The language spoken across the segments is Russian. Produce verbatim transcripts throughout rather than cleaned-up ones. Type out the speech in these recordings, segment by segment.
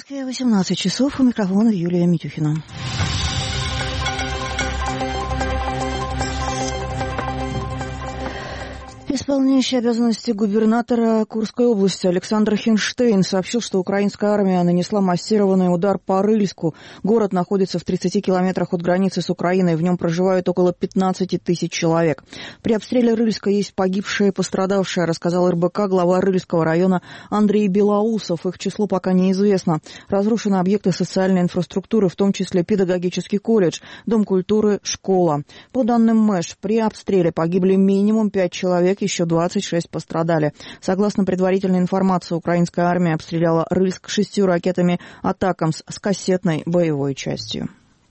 Москве восемнадцать часов, у микрофона Юлия Митюхина. Исполняющий обязанности губернатора Курской области Александр Хинштейн сообщил, что украинская армия нанесла массированный удар по Рыльску. Город находится в тридцати километрах от границы с Украиной, в нем проживают около пятнадцати тысяч человек. При обстреле Рыльска есть погибшие и пострадавшие, рассказал эр бэ ка глава Рыльского района Андрей Белоусов. Их число пока неизвестно. Разрушены объекты социальной инфраструктуры, в том числе педагогический колледж, дом культуры, школа. По данным МЭШ, при обстреле погибли минимум пять человек, еще двадцать шесть пострадали. Согласно предварительной информации, украинская армия обстреляла Рыльск шестью ракетами «Атакамс» с кассетной боевой частью.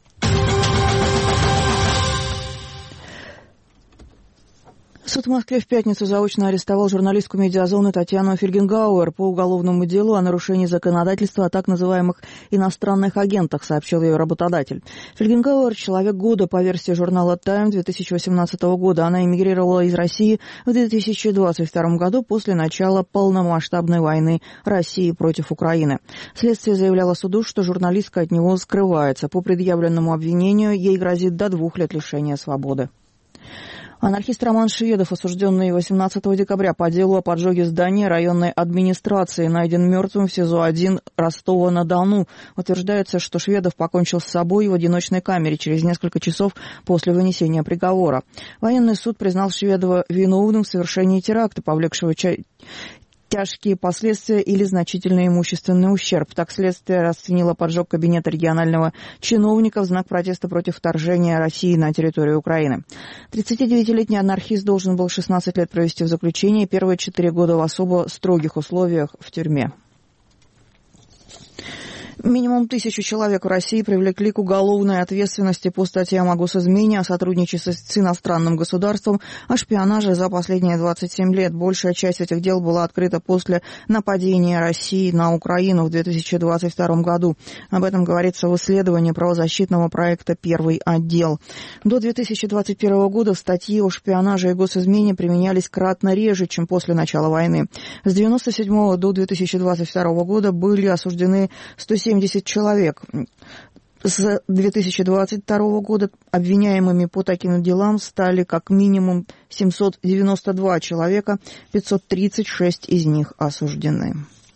Суд в Москве в пятницу заочно арестовал журналистку «Медиазоны» Татьяну Фельгенгауэр по уголовному делу о нарушении законодательства о так называемых иностранных агентах, сообщил ее работодатель. Фельгенгауэр – человек года по версии журнала «Тайм» две тысячи восемнадцатого года. Она эмигрировала из России в две тысячи двадцать втором году после начала полномасштабной войны России против Украины. Следствие заявляло суду, что журналистка от него скрывается. По предъявленному обвинению ей грозит до двух лет лишения свободы. Анархист Роман Шведов, осужденный восемнадцатого декабря по делу о поджоге здания районной администрации, найден мертвым в СИЗО один Ростова-на-Дону. Утверждается, что Шведов покончил с собой в одиночной камере через несколько часов после вынесения приговора. Военный суд признал Шведова виновным в совершении теракта, повлекшего ча- тяжкие последствия или значительный имущественный ущерб. Так следствие расценило поджог кабинета регионального чиновника в знак протеста против вторжения России на территорию Украины. тридцатидевятилетний анархист должен был шестнадцать лет провести в заключении и первые четыре года в особо строгих условиях в тюрьме. Минимум тысячу человек в России привлекли к уголовной ответственности по статьям о госизмене, о сотрудничестве с иностранным государством, о шпионаже за последние двадцать семь лет. Большая часть этих дел была открыта после нападения России на Украину в две тысячи двадцать втором году. Об этом говорится в исследовании правозащитного проекта «Первый отдел». До две тысячи двадцать первого года статьи о шпионаже и госизмене применялись кратно реже, чем после начала войны. С девяносто седьмого до две тысячи двадцать второго года были осуждены сто семьдесят человек. С две тысячи двадцать второго года обвиняемыми по таким делам стали как минимум семьсот девяносто два человека, пятьсот тридцать шесть из них осуждены.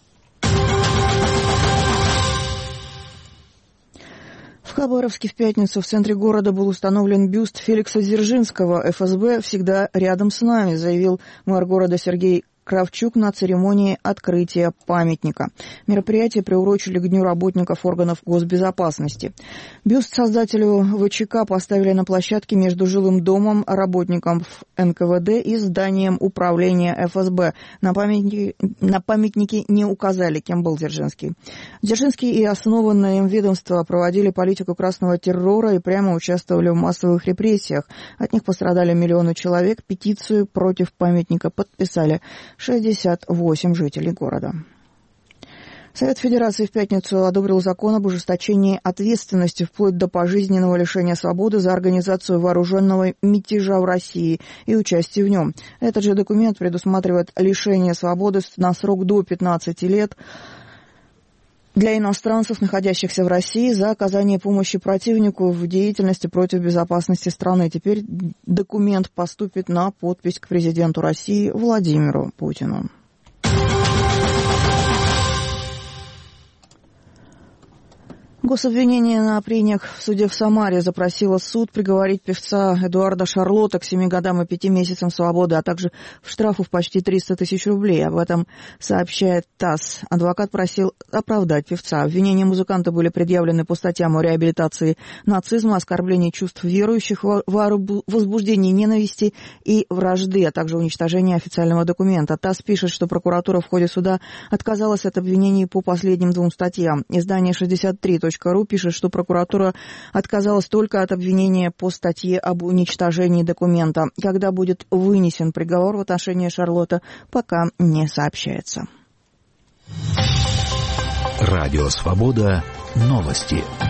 В Хабаровске в пятницу в центре города был установлен бюст Феликса Дзержинского. эф эс бэ всегда рядом с нами, заявил мэр города Сергей Кравчук на церемонии открытия памятника. Мероприятие приурочили к Дню работников органов госбезопасности. Бюст создателю вэ че ка поставили на площадке между жилым домом работников эн ка вэ дэ и зданием управления эф эс бэ. На памятнике, на памятнике не указали, кем был Дзержинский. Дзержинский и основанное им ведомство проводили политику красного террора и прямо участвовали в массовых репрессиях. От них пострадали миллионы человек. Петицию против памятника подписали шестьдесят восемь жителей города. Совет Федерации в пятницу одобрил закон об ужесточении ответственности вплоть до пожизненного лишения свободы за организацию вооруженного мятежа в России и участие в нем. Этот же документ предусматривает лишение свободы на срок до пятнадцати лет для иностранцев, находящихся в России, за оказание помощи противнику в деятельности против безопасности страны. Теперь документ поступит на подпись к президенту России Владимиру Путину. Гособвинение на прениях в суде в Самаре запросило суд приговорить певца Эдуарда Шарлота к семи годам и пяти месяцам свободы, а также в штрафу в почти триста тысяч рублей. Об этом сообщает ТАСС. Адвокат просил оправдать певца. Обвинения музыканта были предъявлены по статьям о реабилитации нацизма, оскорблении чувств верующих, возбуждении ненависти и вражды, а также уничтожении официального документа. ТАСС пишет, что прокуратура в ходе суда отказалась от обвинений по последним двум статьям. Издание шестьдесят три точка ру пишет, что прокуратура отказалась только от обвинения по статье об уничтожении документа. Когда будет вынесен приговор в отношении Шарлота, пока не сообщается. Радио «Свобода». Новости.